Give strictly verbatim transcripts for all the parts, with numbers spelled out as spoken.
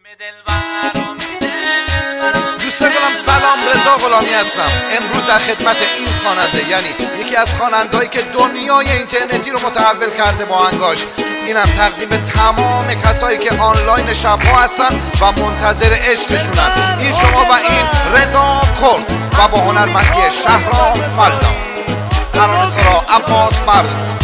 دوستان گلم سلام، رضا غلامی هستم. امروز در خدمت این خواننده، یعنی یکی از خواننده‌هایی که دنیای اینترنتی رو متحول کرده با آهنگاش. اینم تقدیم تمام کسایی که آنلاین شب‌ها هستن و منتظر عشقشونن. این شما و این رضا کرد و با هنرمندی شهرام فلدا. ترانه سرا عباس بردار.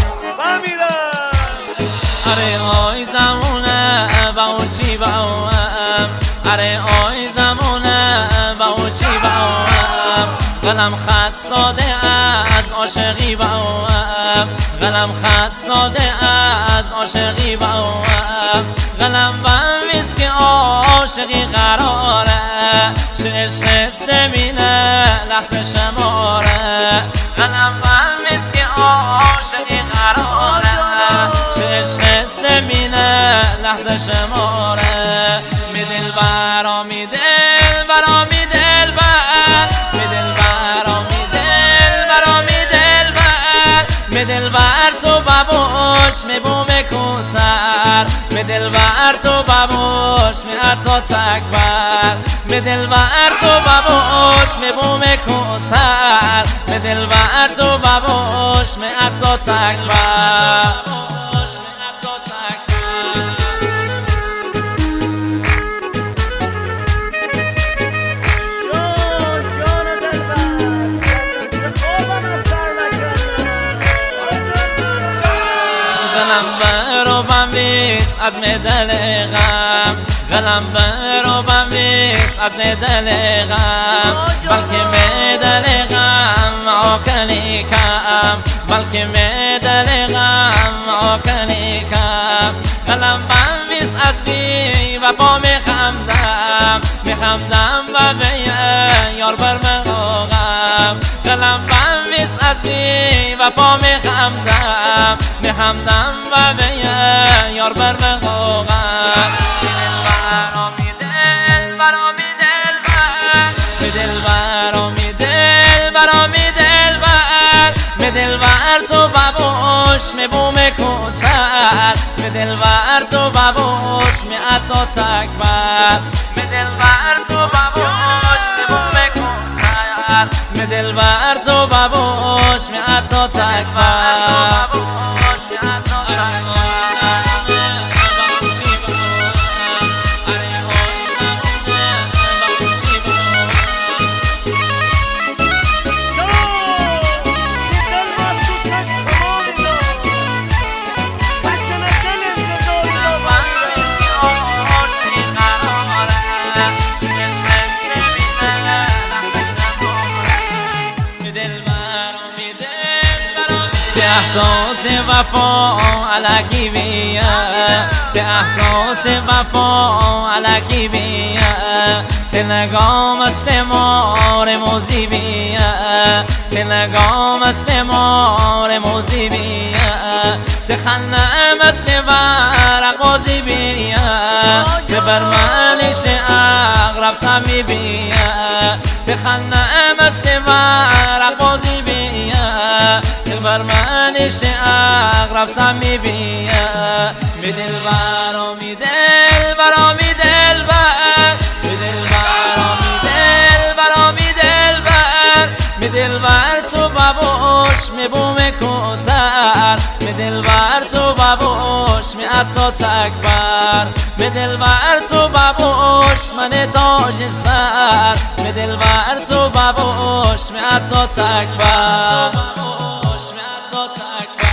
اره آی زمونه با اون چی با اون، اره آی زمونه با اون چی با اون، قلم خط ساده از عاشقی با اون، قلم خط ساده از عاشقی با اون، قلم بنویس که عاشقی قراره، عشق سمینه لحظه شماره، قلم بنویس که عاشقی قراره، عشق سمینه لحظه شماره، می دل برا می دل برا می دل بر، می دل برا می دل برا می دل بر، می دل بر تو بابوش می بوم کوتر، می دل بر تو بابوش می عطا تکبر، می دل بر تو بابوش می بوم کوتر، می دل بر تو بابوش می عطا تکبر. قلم برو بنویس از دل غم، قلم برو بنویس از دل غم، بلکه دل غم آکنی کم، بلکه دل غم آکنی کم، قلم بنویس از بی وفا میخندم، میخندم و به یار بر مقام، قلم بنویس از بی وفا میخندم، میخندم و به یار بر مقام، می دل برا می دل بر، می دل برا می دل برا می دل بر، می دل بر تو بابوش می بوم کوتر، می دل بر تو بابوش می عطا تکبر، می دل بر تو بابوش می بوم کوتر، می دل بر تو بابوش می عطا تکبر. تحتات وفا علکی بیا، تحتات وفا علکی بیا، تلگام است مار موزی بیا، تلگام است مار موزی بیا، تخنم است ورق بازی بیا، که بر منش اغرب سمی بیا، تخنم است ورق بازی بیا، که بر منش اغرب سمی بیا، می دل برا می دل برا می دل بر، می دل برا می دل برا می دل بر، می دل بر تو بابوش می بوم کوتر، می دل بر تو بابوش می عطا تکبر، می دل بر تو بابوش من تاج سر، می دل بر تو بابوش می عطا تکبر.